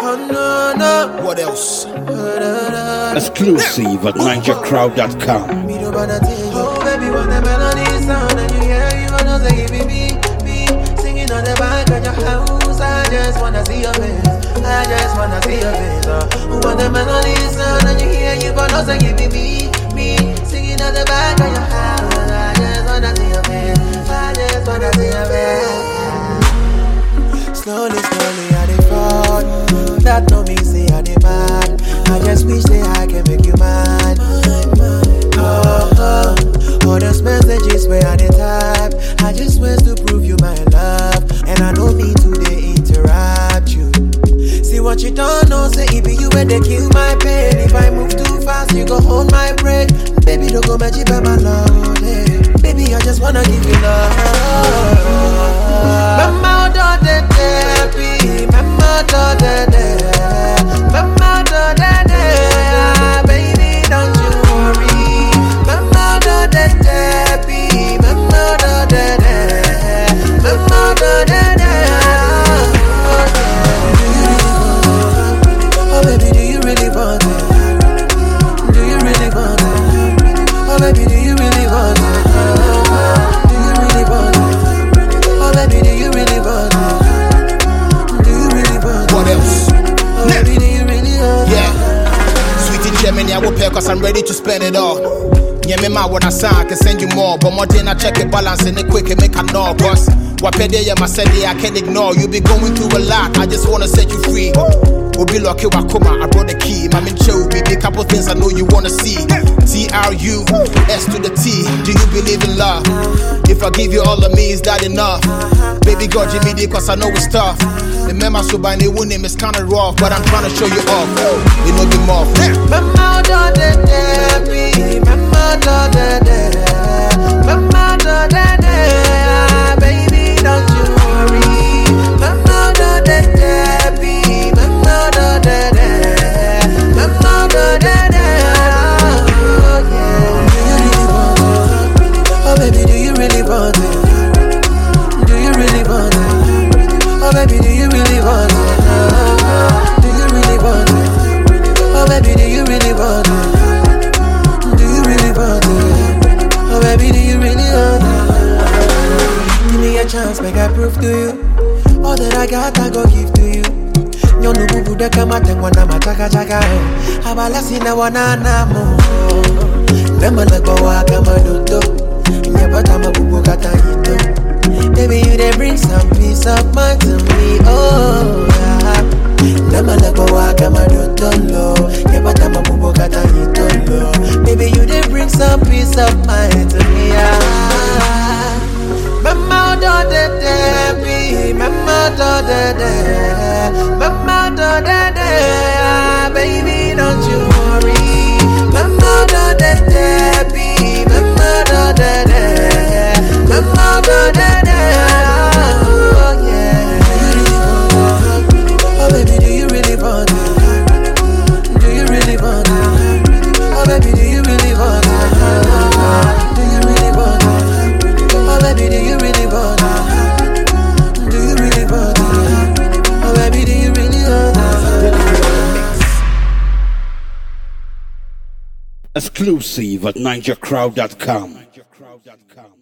no, no. What else? Exclusive at NinjaCrowd.com. Oh baby, when the melody sound and you hear you gonna say me singing on the back of your house. I just wanna see your face. I just wanna see your face. When the melody sound and you hear you gonna say me singing on the back of your house. I just wanna see your face. I just wanna see your face. Slowly, I dey fall. That no mean say I dey mad. I just wish that I can make you mad. All those messages where I dey type, I just want to prove you my love, and I don't mean to dey interrupt you. See what you don't know, say it be you when they kill my pain. If I move too fast, you go hold my breath. Baby, don't go magic by my love. Baby, I just wanna give you love. Mama, don't baby, mama, don't mama, don't baby, don't you worry. Mama, don't baby, mama, don't mama, don't oh baby, do you really want it? Do you really want it? Oh baby, do you really want it? Do you really want it? Oh baby, do you really want it? Do you really want it? What else? Oh baby, do you really want it? Yeah. Sweetie Germany, I will pay cause I'm ready to spend it all. Yeah, me ma when I sign, I can send you more. But more than I check it, balance in it quick and make a know. Cause what pay day, I said I can't ignore. You be going through a lot, I just wanna set you free. Obi lucky wakoma, I brought the key. Mami Joe, be couple things I know you wanna see. TRU, S to the T. Do you believe in love? If I give you all of me, is that enough? Baby God, give me the cause I know it's tough. Remember, so by the name is kinda rough, but I'm trying to show you off. You know the more. Mama, don't baby, mama, don't mama, don't baby, don't you worry. Mama, don't baby, mama, don't mama, don't oh yeah. Oh baby, do you really want it? Do you really want it? Oh baby, do you really want it? Do you really want it? Oh baby, do you really want it? Do you really want it? Oh baby, do you really want it? Give me a chance, make I prove to you. All that I got, I go give to you. Nyo nubu bude kama tengwa na machaka chaka. Habala sina wana namo. Nema nagbawa kama dodo. Nyabata mabubu kata hito. Baby, you they bring some peace of mind to me. Oh yeah. Nema nagbawa kama dodo. Nyabata mabubu kata hito. Baby, you they bring some peace of mind to me. Ah. Mama, don't baby, mama, don't mama, don't baby, don't you worry. Mama, don't baby, mama, don't mama, don't oh yeah. Oh baby, do you really want it? Do you really want it? Oh baby, do you really want it? Do you really want it? Oh baby, do you really want it? Do you really want it? Oh baby, do you really want it? Exclusive at NinjaCrowd.com.